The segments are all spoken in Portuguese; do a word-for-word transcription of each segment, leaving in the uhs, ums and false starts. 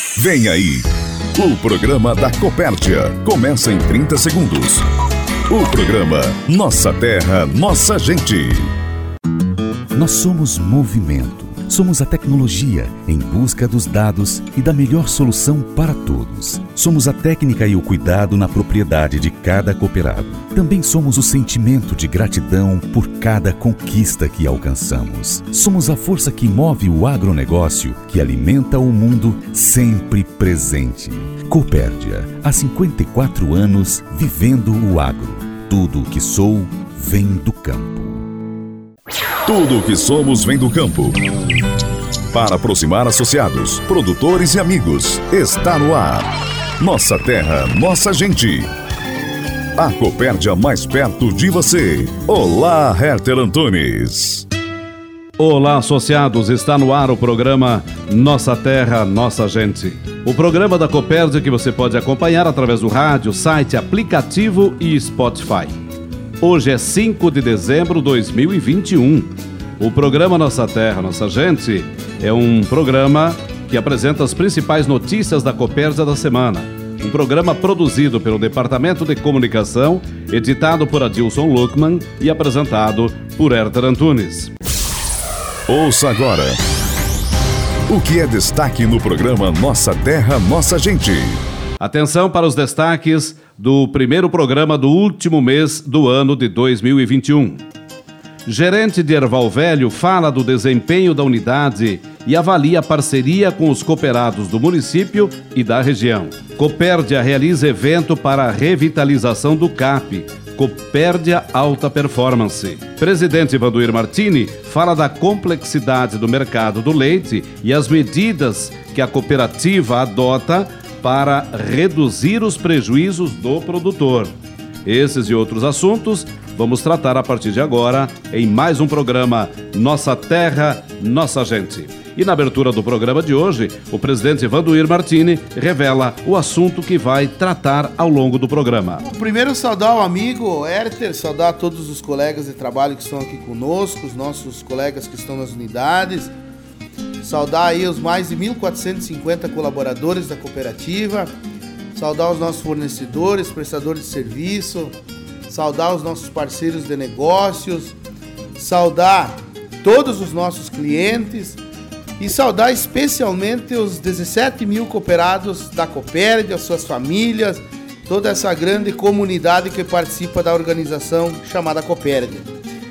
Vem aí, o programa da Copérdia. Começa em trinta segundos. O programa Nossa Terra, Nossa Gente. Nós somos movimento. Somos a tecnologia em busca dos dados e da melhor solução para todos. Somos a técnica e o cuidado na propriedade de cada cooperado. Também somos o sentimento de gratidão por cada conquista que alcançamos. Somos a força que move o agronegócio, que alimenta o mundo sempre presente. Copérdia, há cinquenta e quatro anos vivendo o agro. Tudo o que sou vem do campo. Tudo o que somos vem do campo. Para aproximar associados, produtores e amigos, está no ar. Nossa Terra, Nossa Gente. A Copérdia mais perto de você. Olá, Herter Antunes. Olá, associados. Está no ar o programa Nossa Terra, Nossa Gente. O programa da Copérdia que você pode acompanhar através do rádio, site, aplicativo e Spotify. Hoje é cinco de dezembro de dois mil e vinte e um. O programa Nossa Terra, Nossa Gente é um programa que apresenta as principais notícias da Copérdia da semana. Um programa produzido pelo Departamento de Comunicação, editado por Adilson Luckman e apresentado por Herter Antunes. Ouça agora o que é destaque no programa Nossa Terra, Nossa Gente. Atenção para os destaques do primeiro programa do último mês do ano de dois mil e vinte e um. Gerente de Erval Velho fala do desempenho da unidade e avalia a parceria com os cooperados do município e da região. Copérdia realiza evento para a revitalização do C A P, Copérdia Alta Performance. Presidente Vanduir Martini fala da complexidade do mercado do leite e as medidas que a cooperativa adota para reduzir os prejuízos do produtor. Esses e outros assuntos vamos tratar a partir de agora em mais um programa Nossa Terra, Nossa Gente. E na abertura do programa de hoje, o presidente Vanduir Martini revela o assunto que vai tratar ao longo do programa. Primeiro, saudar o amigo Herter, saudar todos os colegas de trabalho que estão aqui conosco, os nossos colegas que estão nas unidades, saudar aí os mais de mil quatrocentos e cinquenta colaboradores da cooperativa, saudar os nossos fornecedores, prestadores de serviço, saudar os nossos parceiros de negócios, saudar todos os nossos clientes e saudar especialmente os dezessete mil cooperados da Copérdia, suas famílias, toda essa grande comunidade que participa da organização chamada Copérdia.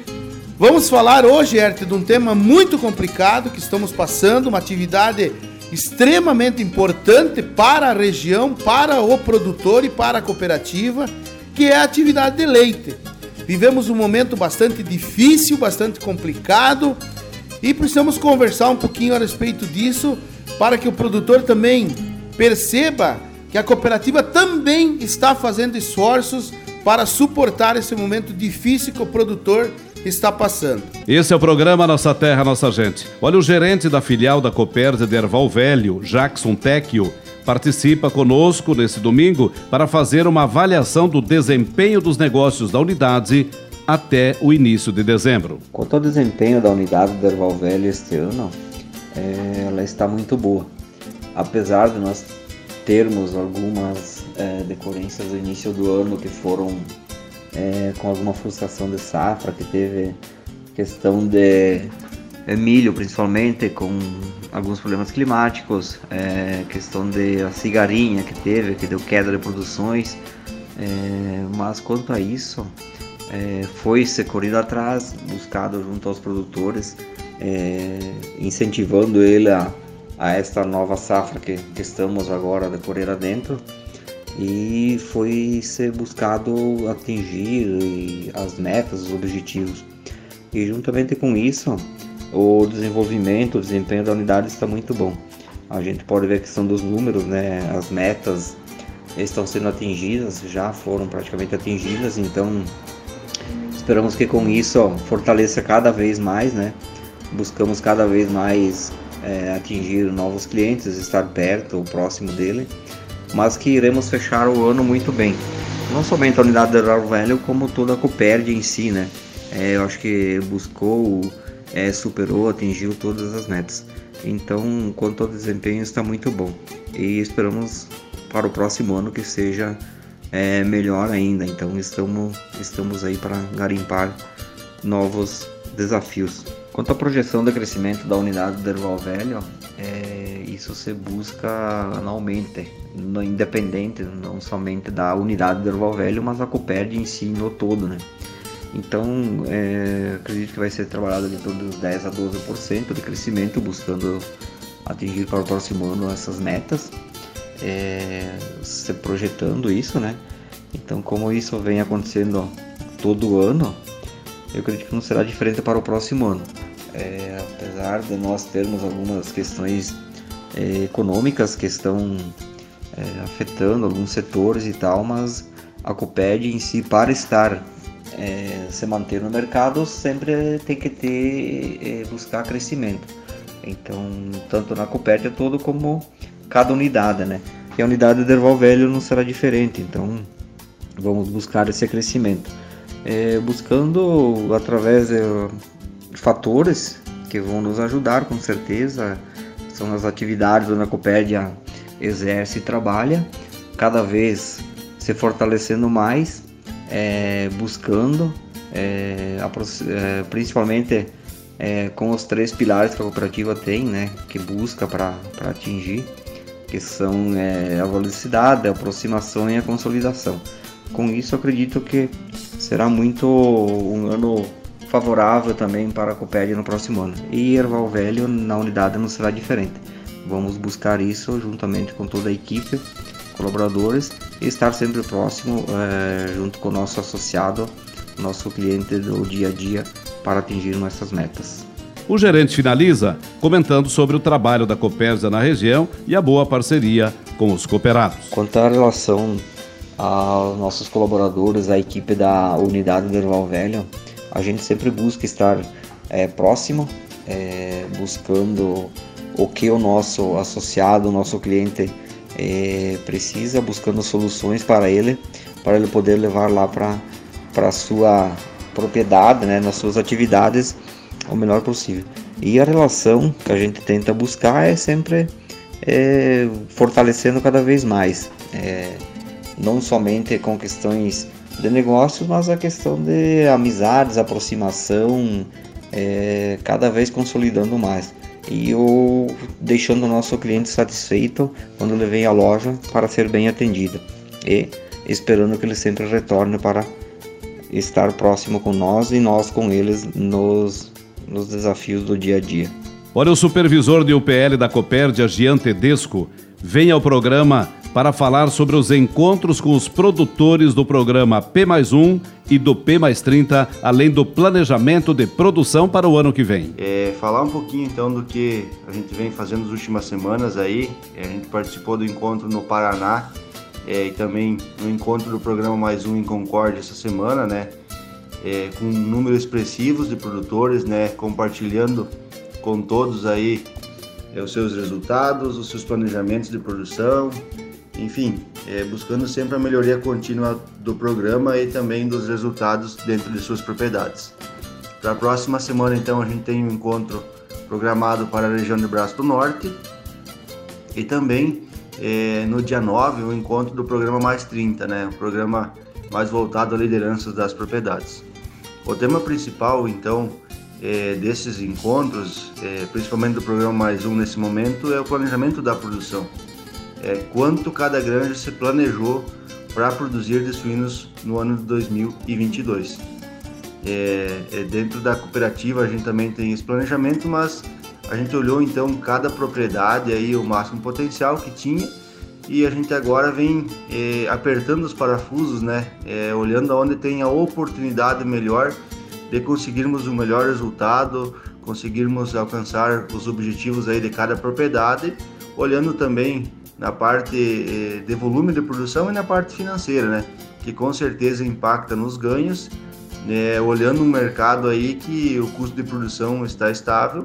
Vamos falar hoje, Herter, de um tema muito complicado que estamos passando, uma atividade extremamente importante para a região, para o produtor e para a cooperativa, que é a atividade de leite. Vivemos um momento bastante difícil, bastante complicado e precisamos conversar um pouquinho a respeito disso para que o produtor também perceba que a cooperativa também está fazendo esforços para suportar esse momento difícil que o produtor está passando. Esse é o programa Nossa Terra, Nossa Gente. Olha, o gerente da filial da Copérdia de Erval Velho, Jackson Tecchio, participa conosco nesse domingo para fazer uma avaliação do desempenho dos negócios da unidade até o início de dezembro. Quanto ao desempenho da unidade do Erval Velho este ano, é, ela está muito boa. Apesar de nós termos algumas é, decorrências no início do ano que foram É, com alguma frustração de safra, que teve questão de é, milho principalmente, com alguns problemas climáticos, é, questão de a cigarinha que teve, que deu queda de produções, é, mas quanto a isso, é, foi-se corrido atrás, buscado junto aos produtores, é, incentivando ele a, a esta nova safra que, que estamos agora de correr adentro. E foi ser buscado atingir as metas, os objetivos. E juntamente com isso, o desenvolvimento, o desempenho da unidade está muito bom. A gente pode ver a questão dos números, né? As metas estão sendo atingidas, já foram praticamente atingidas, então esperamos que com isso ó, fortaleça cada vez mais, né? Buscamos cada vez mais é, atingir novos clientes, estar perto, próximo dele, mas que iremos fechar o ano muito bem. Não somente a unidade do Erval Velho, como toda a Copérdia em si, né? É, eu acho que buscou, é, superou, atingiu todas as metas. Então, quanto ao desempenho, está muito bom. E esperamos para o próximo ano que seja é, melhor ainda. Então, estamos, estamos aí para garimpar novos desafios. Quanto à projeção de crescimento da unidade do Erval Velho, é, isso se busca anualmente, no, independente, não somente da unidade do Erval Velho, mas a Copérdia em si no todo, né? Então, é, acredito que vai ser trabalhado de todos dez a doze por cento de crescimento, buscando atingir para o próximo ano essas metas, é, se projetando isso, né? Então, como isso vem acontecendo todo ano, eu acredito que não será diferente para o próximo ano. É, apesar de nós termos algumas questões é, econômicas que estão é, afetando alguns setores e tal, mas a Copérdia em si, para estar É, se manter no mercado, sempre tem que ter, é, buscar crescimento. Então, tanto na Copérdia todo como cada unidade, né? E a unidade do Erval Velho não será diferente, então vamos buscar esse crescimento. É, buscando através de fatores que vão nos ajudar, com certeza, são as atividades onde a Copérdia exerce e trabalha, cada vez se fortalecendo mais, É, buscando, é, é, principalmente é, com os três pilares que a cooperativa tem, né, que busca para atingir, que são é, a velocidade, a aproximação e a consolidação. Com isso, acredito que será muito um ano favorável também para a Copérdia no próximo ano. E Erval Velho na unidade não será diferente. Vamos buscar isso juntamente com toda a equipe, colaboradores, e estar sempre próximo, é, junto com o nosso associado, nosso cliente do dia a dia, para atingirmos essas metas. O gerente finaliza comentando sobre o trabalho da Copérdia na região e a boa parceria com os cooperados. Quanto à relação aos nossos colaboradores, a equipe da unidade do Erval Velho, a gente sempre busca estar é, próximo, é, buscando o que o nosso associado, o nosso cliente É, precisa, buscando soluções para ele, para ele poder levar lá para a sua propriedade, né, nas suas atividades, o melhor possível. E a relação que a gente tenta buscar é sempre é, fortalecendo cada vez mais, é, não somente com questões de negócios, mas a questão de amizades, aproximação, é, cada vez consolidando mais. E eu deixando o nosso cliente satisfeito quando ele vem à loja para ser bem atendido e esperando que ele sempre retorne para estar próximo com nós e nós com eles nos, nos desafios do dia a dia. Olha, o supervisor de U P L da Copérdia, Gian Tedesco, vem ao programa para falar sobre os encontros com os produtores do programa P mais um e do P mais trinta, além do planejamento de produção para o ano que vem. É, falar um pouquinho então do que a gente vem fazendo nas últimas semanas aí. A gente participou do encontro no Paraná é, e também no encontro do programa Mais Um em Concórdia essa semana, né? É, com um número expressivo de produtores, né? Compartilhando com todos aí é, os seus resultados, os seus planejamentos de produção. Enfim, é, buscando sempre a melhoria contínua do programa e também dos resultados dentro de suas propriedades. Para a próxima semana, então, a gente tem um encontro programado para a região de Braço do Norte e também é, no dia nove, o encontro do programa Mais trinta, né, um programa mais voltado à liderança das propriedades. O tema principal, então, é, desses encontros, é, principalmente do programa Mais Um nesse momento, é o planejamento da produção. É, quanto cada granja se planejou para produzir de suínos no ano de dois mil e vinte e dois. É, é, dentro da cooperativa a gente também tem esse planejamento, mas a gente olhou então cada propriedade, aí, o máximo potencial que tinha, e a gente agora vem é, apertando os parafusos, né? É, olhando aonde tem a oportunidade melhor de conseguirmos o melhor resultado, conseguirmos alcançar os objetivos aí de cada propriedade, olhando também na parte de volume de produção e na parte financeira, né? Que com certeza impacta nos ganhos, né? Olhando um mercado aí que o custo de produção está estável,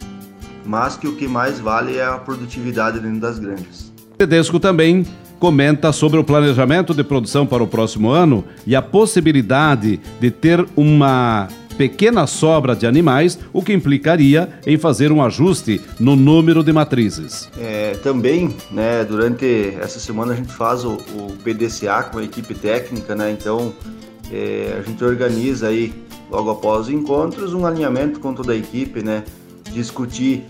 mas que o que mais vale é a produtividade dentro das granjas. Tedesco também comenta sobre o planejamento de produção para o próximo ano e a possibilidade de ter uma pequena sobra de animais, o que implicaria em fazer um ajuste no número de matrizes. É, também, né, durante essa semana a gente faz o, o P D C A com a equipe técnica, né, então é, a gente organiza aí, logo após os encontros, um alinhamento com toda a equipe, né, discutir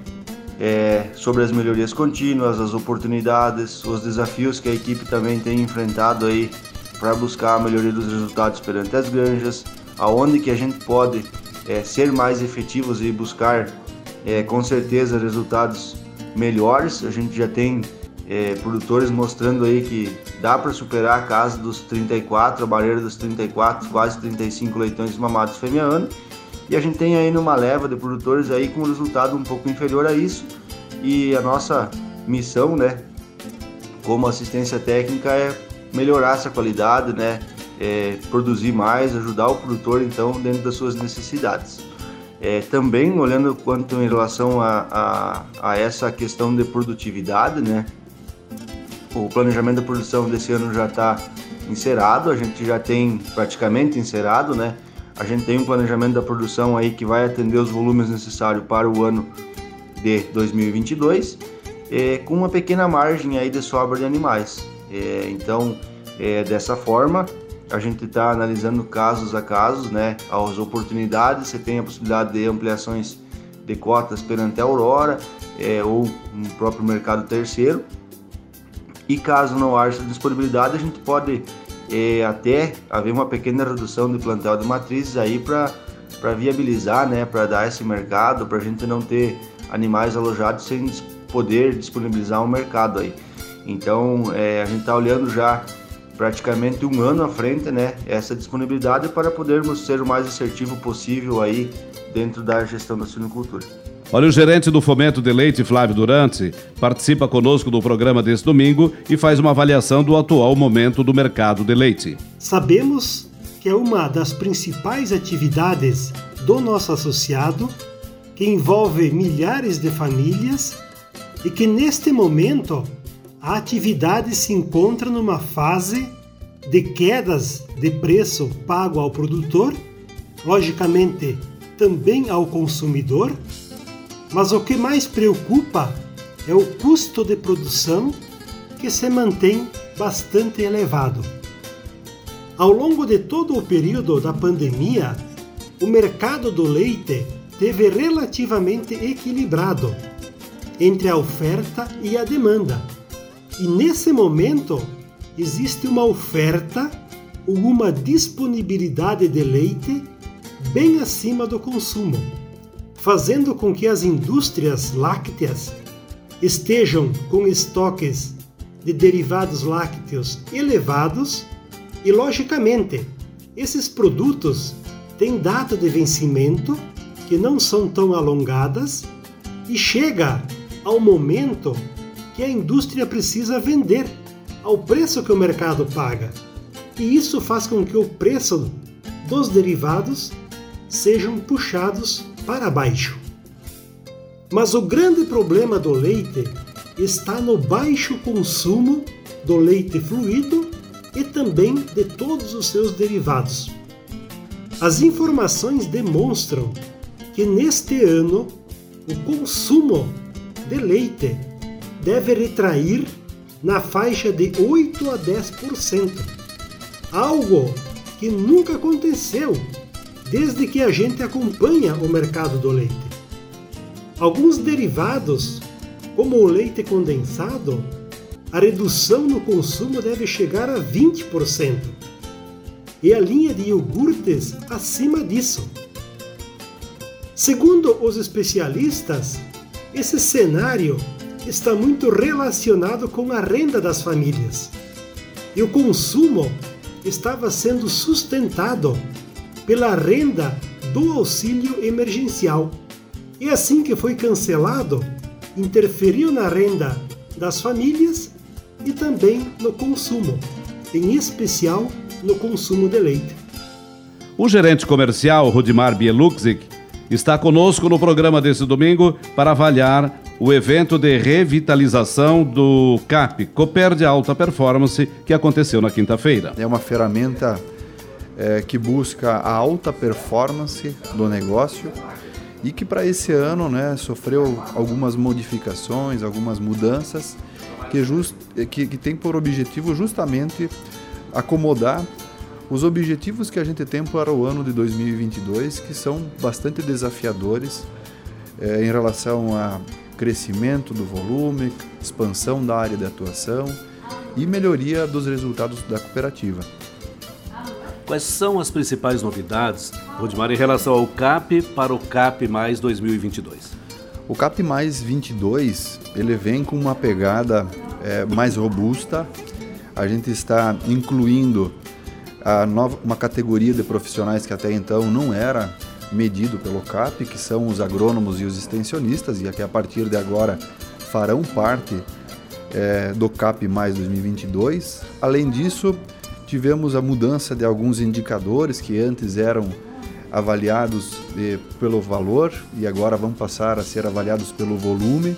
é, sobre as melhorias contínuas, as oportunidades, os desafios que a equipe também tem enfrentado aí para buscar a melhoria dos resultados perante as granjas, aonde que a gente pode é, ser mais efetivos e buscar é, com certeza resultados melhores. A gente já tem é, produtores mostrando aí que dá para superar a casa dos trinta e quatro, a barreira dos trinta e quatro, quase trinta e cinco leitões mamados fêmea ano. E a gente tem aí numa leva de produtores aí com um resultado um pouco inferior a isso. E a nossa missão, né, como assistência técnica é melhorar essa qualidade, né, é, produzir mais, ajudar o produtor então dentro das suas necessidades. É, também olhando quanto em relação a, a, a essa questão de produtividade, né, o planejamento da produção desse ano já está encerrado, a gente já tem praticamente encerrado, né? A gente tem um planejamento da produção aí que vai atender os volumes necessários para o ano de dois mil e vinte e dois, é, com uma pequena margem aí de sobra de animais. É, então, é, dessa forma, a gente está analisando casos a casos, né, as oportunidades. Você tem a possibilidade de ampliações de cotas perante a Aurora é, ou no próprio mercado terceiro. E caso não haja disponibilidade, a gente pode é, até haver uma pequena redução de plantel de matrizes aí para para viabilizar, né, para dar esse mercado, para a gente não ter animais alojados sem poder disponibilizar um mercado aí. Então, é, a gente está olhando já praticamente um ano à frente, né, essa disponibilidade para podermos ser o mais assertivo possível aí dentro da gestão da suinocultura. Olha, o gerente do Fomento de Leite, Flávio Durante, participa conosco do programa desse domingo e faz uma avaliação do atual momento do mercado de leite. Sabemos que é uma das principais atividades do nosso associado, que envolve milhares de famílias e que neste momento a atividade se encontra numa fase de quedas de preço pago ao produtor, logicamente também ao consumidor, mas o que mais preocupa é o custo de produção, que se mantém bastante elevado. Ao longo de todo o período da pandemia, o mercado do leite teve relativamente equilibrado entre a oferta e a demanda. E nesse momento existe uma oferta ou uma disponibilidade de leite bem acima do consumo, fazendo com que as indústrias lácteas estejam com estoques de derivados lácteos elevados e, logicamente, esses produtos têm data de vencimento que não são tão alongadas e chega ao momento que a indústria precisa vender ao preço que o mercado paga. E isso faz com que o preço dos derivados sejam puxados para baixo. Mas o grande problema do leite está no baixo consumo do leite fluido e também de todos os seus derivados. As informações demonstram que neste ano o consumo de leite deve retrair na faixa de oito a dez por cento, algo que nunca aconteceu desde que a gente acompanha o mercado do leite. Alguns derivados, como o leite condensado, a redução no consumo deve chegar a vinte por cento, e a linha de iogurtes acima disso. Segundo os especialistas, esse cenário está muito relacionado com a renda das famílias, e o consumo estava sendo sustentado pela renda do auxílio emergencial. E assim que foi cancelado, interferiu na renda das famílias e também no consumo, em especial no consumo de leite. O gerente comercial, Rudimar Bieluxic, está conosco no programa desse domingo para avaliar o evento de revitalização do C A P, Cooper de Alta Performance, que aconteceu na quinta-feira. É uma ferramenta é, que busca a alta performance do negócio e que para esse ano, né, sofreu algumas modificações, algumas mudanças que, just, que, que tem por objetivo justamente acomodar os objetivos que a gente tem para o ano de dois mil e vinte e dois, que são bastante desafiadores é, em relação a crescimento do volume, expansão da área de atuação e melhoria dos resultados da cooperativa. Quais são as principais novidades, Rudimar, em relação ao C A P para o C A P mais dois mil e vinte e dois? O C A P mais vinte e dois, ele vem com uma pegada é, mais robusta. A gente está incluindo a nova, uma categoria de profissionais que até então não era medido pelo C A P, que são os agrônomos e os extensionistas, e que a partir de agora farão parte é, do C A P mais dois mil e vinte e dois. Além disso, tivemos a mudança de alguns indicadores que antes eram avaliados eh, pelo valor e agora vão passar a ser avaliados pelo volume,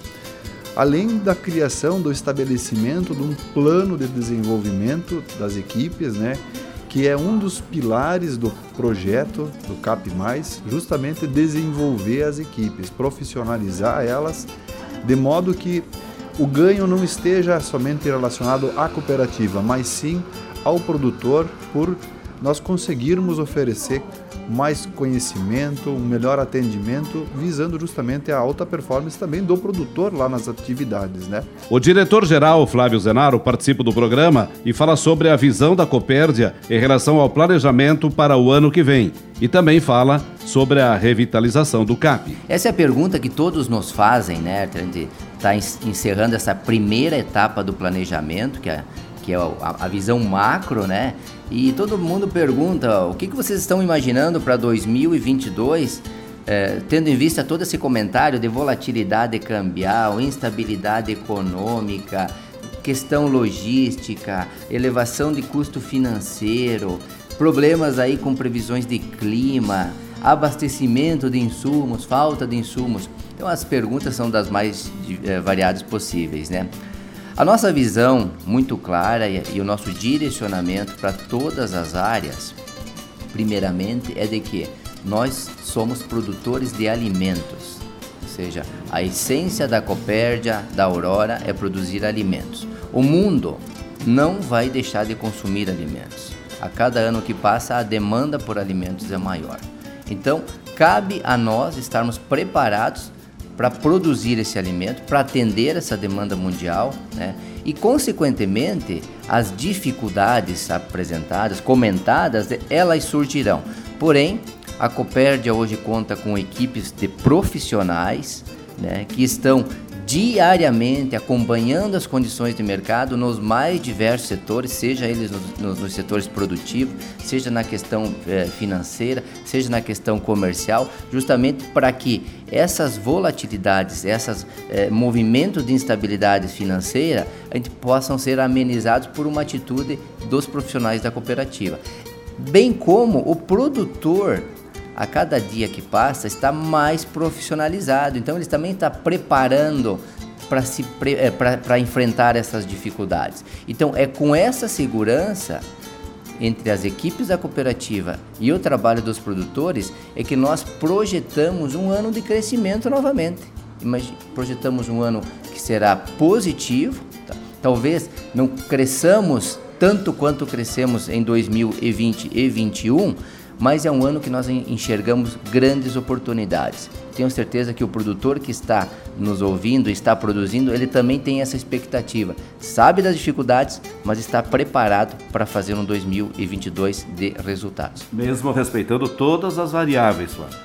além da criação do estabelecimento de um plano de desenvolvimento das equipes, né, que é um dos pilares do projeto do C A P mais, justamente desenvolver as equipes, profissionalizar elas, de modo que o ganho não esteja somente relacionado à cooperativa, mas sim ao produtor, por nós conseguirmos oferecer mais conhecimento, um melhor atendimento, visando justamente a alta performance também do produtor lá nas atividades, né? O diretor-geral Flávio Zenaro participa do programa e fala sobre a visão da Copérdia em relação ao planejamento para o ano que vem. E também fala sobre a revitalização do C A P. Essa é a pergunta que todos nos fazem, né? A gente está encerrando essa primeira etapa do planejamento, que é que é a, a visão macro, né? E todo mundo pergunta, o que, que vocês estão imaginando para dois mil e vinte e dois, eh, tendo em vista todo esse comentário de volatilidade cambial, instabilidade econômica, questão logística, elevação de custo financeiro, problemas aí com previsões de clima, abastecimento de insumos, falta de insumos. Então as perguntas são das mais eh, variadas possíveis, né? A nossa visão muito clara e, e o nosso direcionamento para todas as áreas, primeiramente, é de que nós somos produtores de alimentos, ou seja, a essência da Copérdia, da Aurora, é produzir alimentos. O mundo não vai deixar de consumir alimentos. A cada ano que passa, a demanda por alimentos é maior. Então, cabe a nós estarmos preparados para produzir esse alimento, para atender essa demanda mundial, né? E, consequentemente, as dificuldades apresentadas, comentadas, elas surgirão. Porém, a Copérdia hoje conta com equipes de profissionais, né, que estão diariamente acompanhando as condições de mercado nos mais diversos setores, seja eles nos, nos, nos setores produtivos, seja na questão eh, financeira, seja na questão comercial, justamente para que essas volatilidades, esses eh, movimentos de instabilidade financeira, a gente possam ser amenizados por uma atitude dos profissionais da cooperativa. Bem como o produtor, a cada dia que passa, está mais profissionalizado. Então, ele também está preparando para se pre- para enfrentar essas dificuldades. Então, é com essa segurança entre as equipes da cooperativa e o trabalho dos produtores é que nós projetamos um ano de crescimento novamente. Imagina, projetamos um ano que será positivo. Tá? Talvez não cresçamos tanto quanto crescemos em dois mil e vinte e dois mil e vinte e um, mas é um ano que nós enxergamos grandes oportunidades. Tenho certeza que o produtor que está nos ouvindo, está produzindo, ele também tem essa expectativa. Sabe das dificuldades, mas está preparado para fazer um dois mil e vinte e dois de resultados. Mesmo respeitando todas as variáveis, Flávio.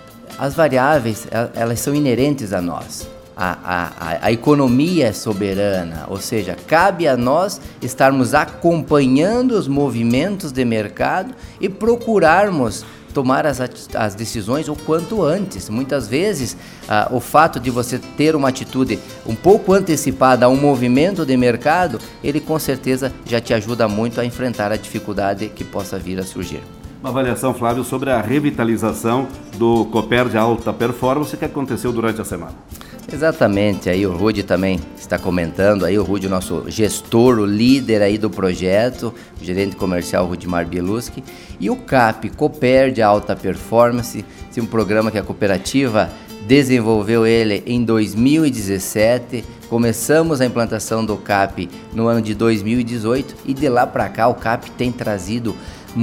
As variáveis, elas são inerentes a nós. A, a, a economia é soberana, ou seja, cabe a nós estarmos acompanhando os movimentos de mercado e procurarmos tomar as, as decisões o quanto antes. Muitas vezes, ah, o fato de você ter uma atitude um pouco antecipada a um movimento de mercado, ele com certeza já te ajuda muito a enfrentar a dificuldade que possa vir a surgir. Uma avaliação, Flávio, sobre a revitalização do Copérdia Alta Performance que aconteceu durante a semana. Exatamente, aí o Rudy também está comentando, aí o Rudy, o nosso gestor, o líder aí do projeto, o gerente comercial Rudimar Bieluski, e o C A P, Copérdia Alta Performance, um programa que a cooperativa desenvolveu ele em dois mil e dezessete, começamos a implantação do C A P no ano de dois mil e dezoito e de lá para cá o C A P tem trazido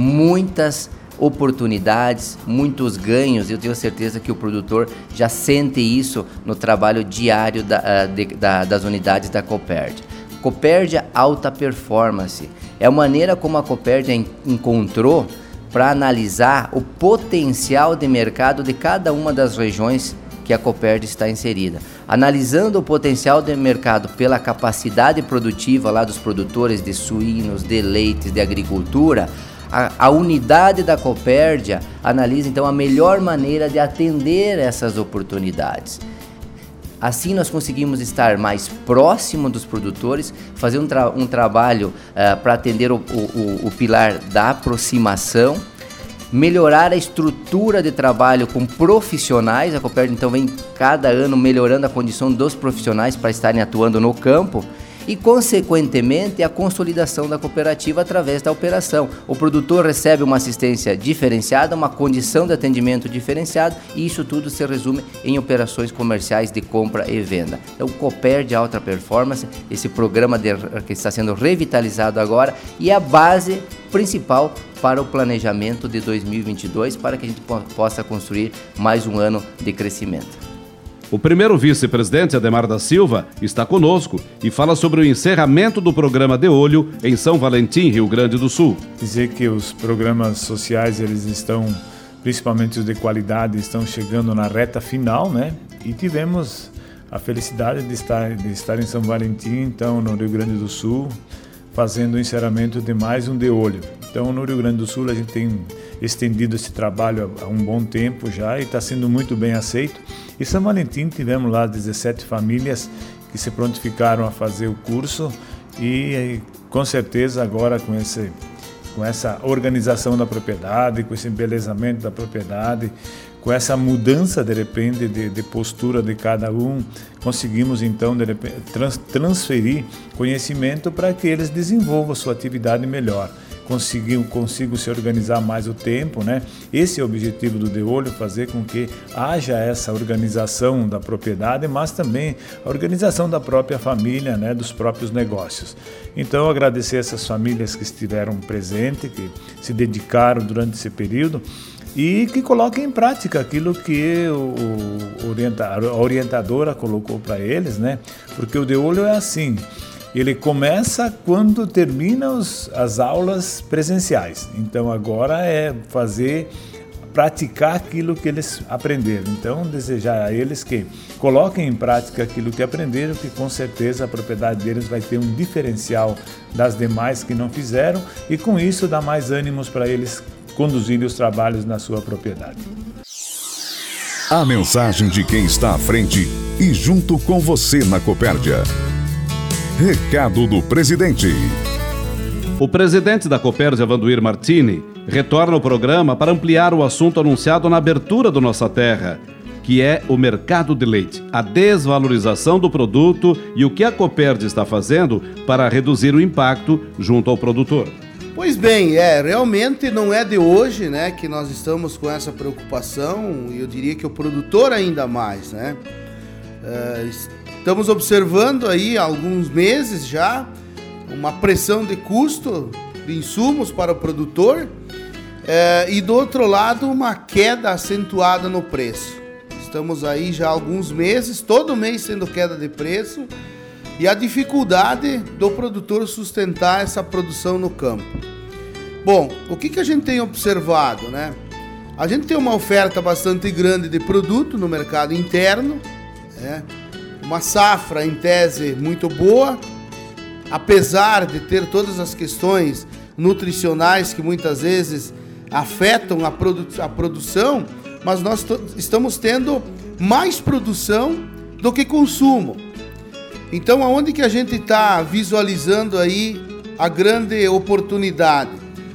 muitas oportunidades, muitos ganhos. Eu tenho certeza que o produtor já sente isso no trabalho diário da, de, da, das unidades da Copérdia. Copérdia Alta Performance é a maneira como a Copérdia encontrou para analisar o potencial de mercado de cada uma das regiões que a Copérdia está inserida. Analisando o potencial de mercado pela capacidade produtiva lá dos produtores de suínos, de leites, de agricultura, A, a unidade da Copérdia analisa então a melhor maneira de atender essas oportunidades. Assim nós conseguimos estar mais próximo dos produtores, fazer um, tra- um trabalho uh, para atender o, o, o pilar da aproximação, melhorar a estrutura de trabalho com profissionais. A Copérdia então vem cada ano melhorando a condição dos profissionais para estarem atuando no campo, e, consequentemente, a consolidação da cooperativa através da operação. O produtor recebe uma assistência diferenciada, uma condição de atendimento diferenciado, e isso tudo se resume em operações comerciais de compra e venda. Então, o Copérdia Alta Performance, esse programa de, que está sendo revitalizado agora, e a base principal para o planejamento de dois mil e vinte e dois, para que a gente po- possa construir mais um ano de crescimento. O primeiro vice-presidente, Ademar da Silva, está conosco e fala sobre o encerramento do programa De Olho em São Valentim, Rio Grande do Sul. Dizer que os programas sociais, eles estão, principalmente os de qualidade, estão chegando na reta final, né? E tivemos a felicidade de estar, de estar em São Valentim, então, no Rio Grande do Sul, fazendo o encerramento de mais um De Olho. Então, no Rio Grande do Sul, a gente tem estendido esse trabalho há um bom tempo já e está sendo muito bem aceito. E São Valentim tivemos lá dezessete famílias que se prontificaram a fazer o curso e, com certeza, agora com, esse, com essa organização da propriedade, com esse embelezamento da propriedade, com essa mudança, de repente, de, de postura de cada um, conseguimos, então, de repente, trans, transferir conhecimento para que eles desenvolvam a sua atividade melhor. Consigam, consigam se organizar mais o tempo, né? Esse é o objetivo do De Olho, fazer com que haja essa organização da propriedade, mas também a organização da própria família, né? Dos próprios negócios. Então, agradecer essas famílias que estiveram presentes, que se dedicaram durante esse período, e que coloquem em prática aquilo que o, o orienta, a orientadora colocou para eles, né? Porque o De Olho é assim, ele começa quando termina os, as aulas presenciais. Então agora é fazer, praticar aquilo que eles aprenderam. Então desejar a eles que coloquem em prática aquilo que aprenderam, que com certeza a propriedade deles vai ter um diferencial das demais que não fizeram, e com isso dá mais ânimos para eles conduzirem os trabalhos na sua propriedade. A mensagem de quem está à frente e junto com você na Copérdia. Recado do presidente. O presidente da Copérdia, Vanduir Martini, retorna ao programa para ampliar o assunto anunciado na abertura do Nossa Terra, que é o mercado de leite, a desvalorização do produto e o que a Copérdia está fazendo para reduzir o impacto junto ao produtor. Pois bem, é, realmente não é de hoje, né, que nós estamos com essa preocupação, e eu diria que o produtor ainda mais, né? É, estamos observando aí há alguns meses já uma pressão de custo de insumos para o produtor, é, e do outro lado uma queda acentuada no preço. Estamos aí já há alguns meses, todo mês sendo queda de preço, e a dificuldade do produtor sustentar essa produção no campo. Bom, o que, que a gente tem observado, né? A gente tem uma oferta bastante grande de produto no mercado interno, né? Uma safra, em tese, muito boa, apesar de ter todas as questões nutricionais que muitas vezes afetam a, produ- a produção, mas nós to- estamos tendo mais produção do que consumo. Então, aonde que a gente está visualizando aí a grande oportunidade?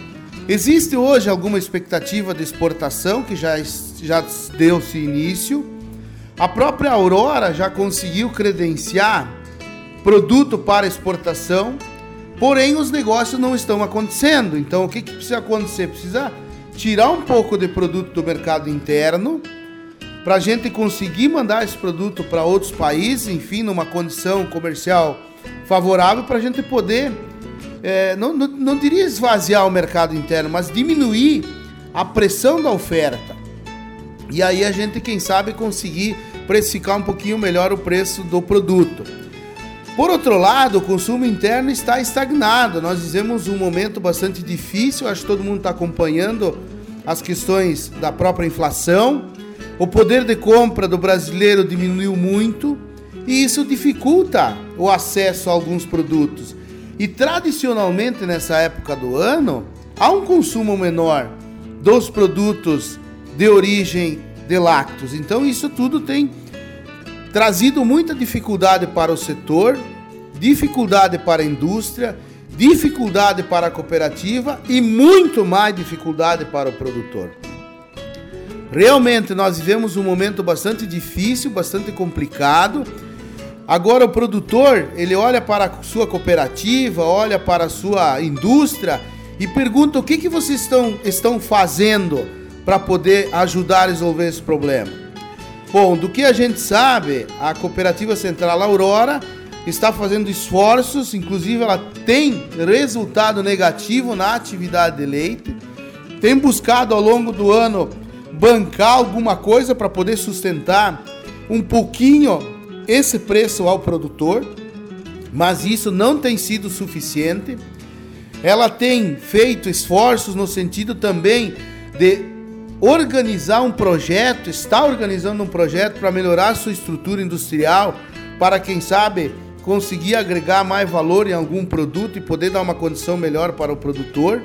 Existe hoje alguma expectativa de exportação que já, já deu-se início. A própria Aurora já conseguiu credenciar produto para exportação, porém os negócios não estão acontecendo. Então o que, que precisa acontecer? Precisa tirar um pouco de produto do mercado interno para a gente conseguir mandar esse produto para outros países, enfim, numa condição comercial favorável, para a gente poder, é, não, não, não diria esvaziar o mercado interno, mas diminuir a pressão da oferta. E aí a gente, quem sabe, conseguir precificar um pouquinho melhor o preço do produto. Por outro lado, o consumo interno está estagnado. Nós vivemos um momento bastante difícil, acho que todo mundo está acompanhando as questões da própria inflação. O poder de compra do brasileiro diminuiu muito e isso dificulta o acesso a alguns produtos. E tradicionalmente nessa época do ano, há um consumo menor dos produtos de origem de lácteos. Então isso tudo tem trazido muita dificuldade para o setor, dificuldade para a indústria, dificuldade para a cooperativa e muito mais dificuldade para o produtor. Realmente nós vivemos um momento bastante difícil, bastante complicado. Agora o produtor, ele olha para a sua cooperativa, olha para a sua indústria e pergunta o que, que vocês estão, estão fazendo para poder ajudar a resolver esse problema. Bom, do que a gente sabe, a Cooperativa Central Aurora está fazendo esforços, inclusive ela tem resultado negativo na atividade de leite, tem buscado ao longo do ano bancar alguma coisa para poder sustentar um pouquinho esse preço ao produtor, mas isso não tem sido suficiente. Ela tem feito esforços no sentido também de organizar um projeto, está organizando um projeto para melhorar a sua estrutura industrial, para quem sabe conseguir agregar mais valor em algum produto e poder dar uma condição melhor para o produtor.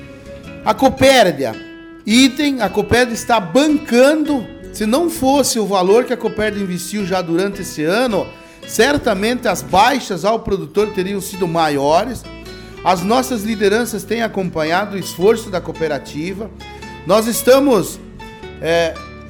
A Copérdia, item, a Copérdia está bancando, se não fosse o valor que a Copérdia investiu já durante esse ano, certamente as baixas ao produtor teriam sido maiores. As nossas lideranças têm acompanhado o esforço da cooperativa. Nós estamos é,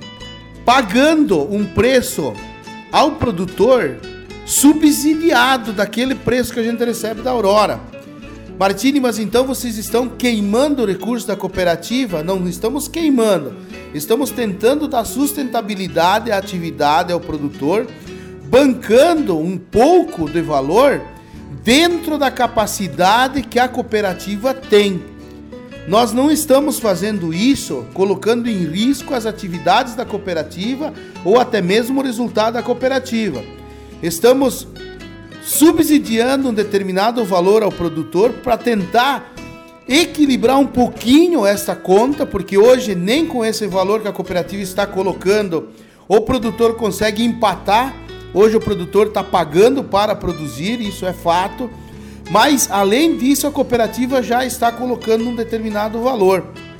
pagando um preço ao produtor subsidiado daquele preço que a gente recebe da Aurora. Martini, mas então vocês estão queimando o recurso da cooperativa? Não estamos queimando, estamos tentando dar sustentabilidade à atividade ao produtor, bancando um pouco de valor dentro da capacidade que a cooperativa tem. Nós não estamos fazendo isso colocando em risco as atividades da cooperativa ou até mesmo o resultado da cooperativa. Estamos subsidiando um determinado valor ao produtor para tentar equilibrar um pouquinho essa conta, porque hoje nem com esse valor que a cooperativa está colocando o produtor consegue empatar. Hoje o produtor está pagando para produzir, isso é fato. Mas, além disso, a cooperativa já está colocando um determinado valor.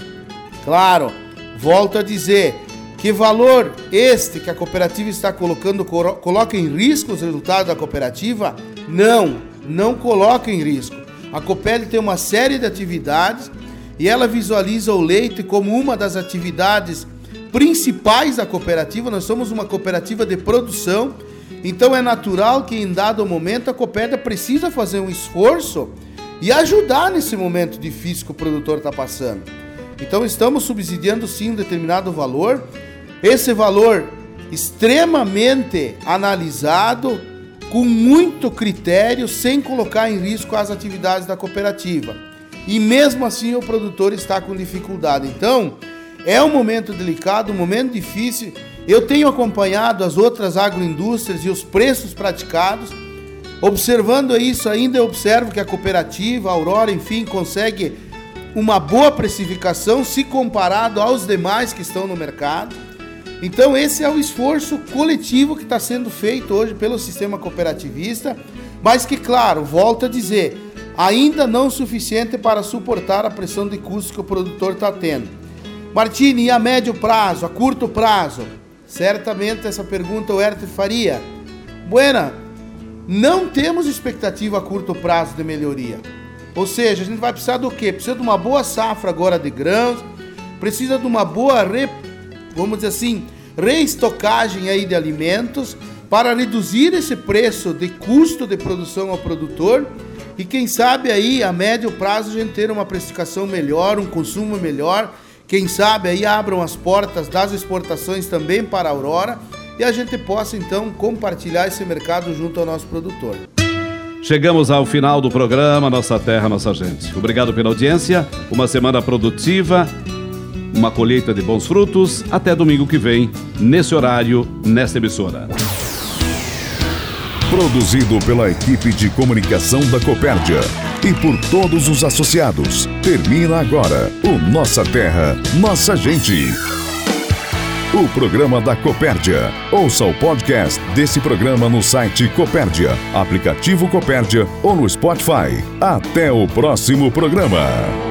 Claro, volto a dizer, que valor este que a cooperativa está colocando coloca em risco os resultados da cooperativa? Não, não coloca em risco. A Copérdia tem uma série de atividades e ela visualiza o leite como uma das atividades principais da cooperativa. Nós somos uma cooperativa de produção. Então é natural que em dado momento a Copérdia precisa fazer um esforço e ajudar nesse momento difícil que o produtor está passando. Então estamos subsidiando sim um determinado valor, esse valor extremamente analisado, com muito critério, sem colocar em risco as atividades da cooperativa. E mesmo assim o produtor está com dificuldade. Então é um momento delicado, um momento difícil. Eu tenho acompanhado as outras agroindústrias e os preços praticados. Observando isso ainda, eu observo que a cooperativa, a Aurora, enfim, consegue uma boa precificação se comparado aos demais que estão no mercado. Então esse é o esforço coletivo que está sendo feito hoje pelo sistema cooperativista, mas que, claro, volto a dizer, ainda não o suficiente para suportar a pressão de custos que o produtor está tendo. Martini, e a médio prazo, a curto prazo? Certamente essa pergunta o Herter faria. Buena, não temos expectativa a curto prazo de melhoria. Ou seja, a gente vai precisar do quê? Precisa de uma boa safra agora de grãos, precisa de uma boa, re, vamos dizer assim, reestocagem aí de alimentos para reduzir esse preço de custo de produção ao produtor e quem sabe aí a médio prazo a gente ter uma precificação melhor, um consumo melhor, quem sabe aí abram as portas das exportações também para a Aurora e a gente possa então compartilhar esse mercado junto ao nosso produtor. Chegamos ao final do programa Nossa Terra, Nossa Gente. Obrigado pela audiência, uma semana produtiva, uma colheita de bons frutos. Até domingo que vem, nesse horário, nesta emissora. Produzido pela equipe de comunicação da Copérdia e por todos os associados. Termina agora o Nossa Terra, Nossa Gente. O programa da Copérdia. Ouça o podcast desse programa no site Copérdia, aplicativo Copérdia ou no Spotify. Até o próximo programa.